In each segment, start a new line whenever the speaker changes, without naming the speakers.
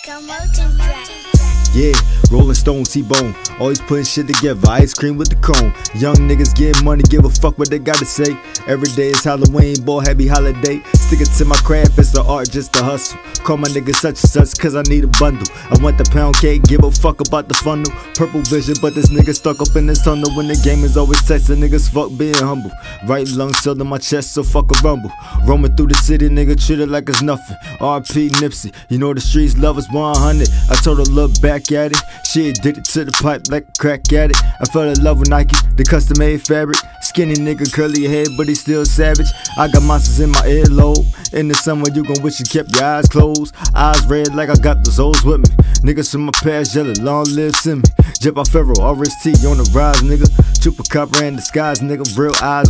Yeah, Rolling Stone, T-Bone, always putting shit together, ice cream with the cone. Young niggas getting money, give a fuck what they gotta say. Every day is Halloween, boy, happy holiday. Sticking to my craft, it's the art, just a hustle. Call my nigga such and such, cause I need a bundle. I want the pound cake, give a fuck about the funnel. Purple vision, but this nigga stuck up in this tunnel. When the game is always texting, niggas fuck being humble. Right lung swelled in my chest, so fuck a rumble. Roaming through the city, nigga, treat it like it's nothing. RP Nipsey, you know the streets love us 100. I told her look back at it, she addicted to the pipe like a crack addict. I fell in love with Nike, the custom made fabric. Skinny nigga, curly head, but he still savage. I got monsters in my earlobe. In the summer, you gon' wish you kept your eyes closed. Eyes red like I got the Zoes with me. Niggas from my past yellow, long live Simmy. Jet off Pharaoh, RST on the rise, nigga. Chupacabra in disguise, nigga. Real eyes,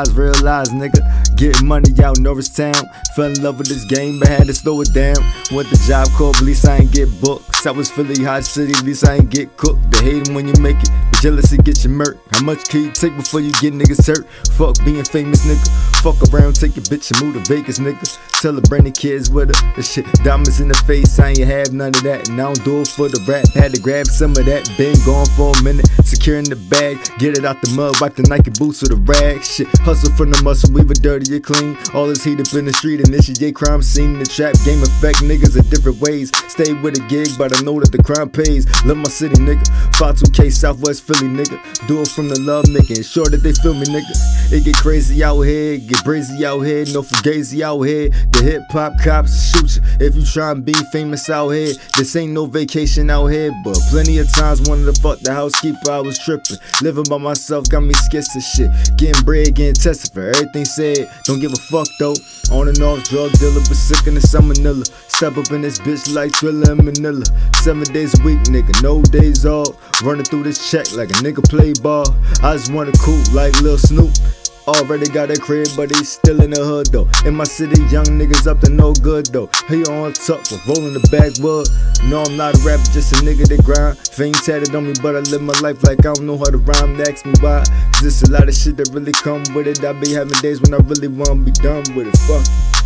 nigga. Getting money out in Norristown. Fell in love with this game, but had to slow it down. Went the job called, but at least I ain't get booked. South was Philly, hot city, at least I ain't get cooked. They hate 'em when you make it, but jealousy get you murked. How much can you take before you get niggas hurt? Fuck being famous, nigga. Fuck around, take your bitch and move to Vegas, nigga. Celebrate the kids with her. This shit, diamonds in the face, I ain't have none of that. And I don't do it for the rap, had to grab some of that. Been gone for a minute, securing the bag. Get it out the mud, wipe the Nike boots with a rag. Shit, hustle from the muscle, weave it dirty or clean. All this heat up in the street, initiate crime scene. The trap game affect niggas in different ways. Stay with a gig, but I know that the crime pays. Love my city, nigga. 52K Southwest Philly, nigga. Do it from the love, nigga. Ensure that they feel me, nigga. It get crazy out here, it get brazy out here. No fugazi out here. The hip hop cops shoot you if you try and be famous out here. This ain't no vacation out here, but plenty of times wanted to fuck the housekeeper. I was tripping, living by myself, got me skits and shit. Getting bread, getting tested for everything said. Don't give a fuck though. On and off drug dealer, but sick in the salmonella. Step up in this bitch like Thriller in Manila. 7 days a week, nigga, no days off. Running through this check like a nigga play ball. I just wanna cool like Lil Snoop. Already got a crib, but he's still in the hood though. In my city, young niggas up to no good though. He on top for rolling the backwood. No, I'm not a rapper, just a nigga that grind. Fame tatted on me, but I live my life like I don't know how to rhyme. Ask me why, cause there's a lot of shit that really come with it. I be having days when I really wanna be done with it. Fuck it.